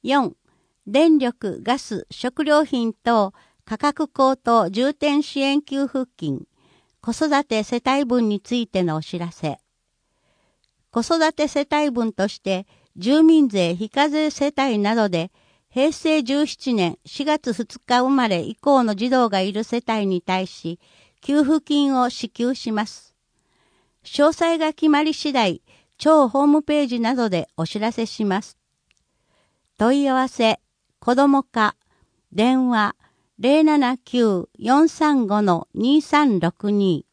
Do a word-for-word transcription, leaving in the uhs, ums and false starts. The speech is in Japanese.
よん、電力、ガス、食料品等価格高騰重点支援給付金、子育て世帯分についてのお知らせ。子育て世帯分として住民税非課税世帯などでへいせいじゅうななねんしがつふつか生まれ以降の児童がいる世帯に対し給付金を支給します。詳細が決まり次第、庁ホームページなどでお知らせします。問い合わせ、子ども課、電話 ゼロななきゅう よんさんご にさんろくに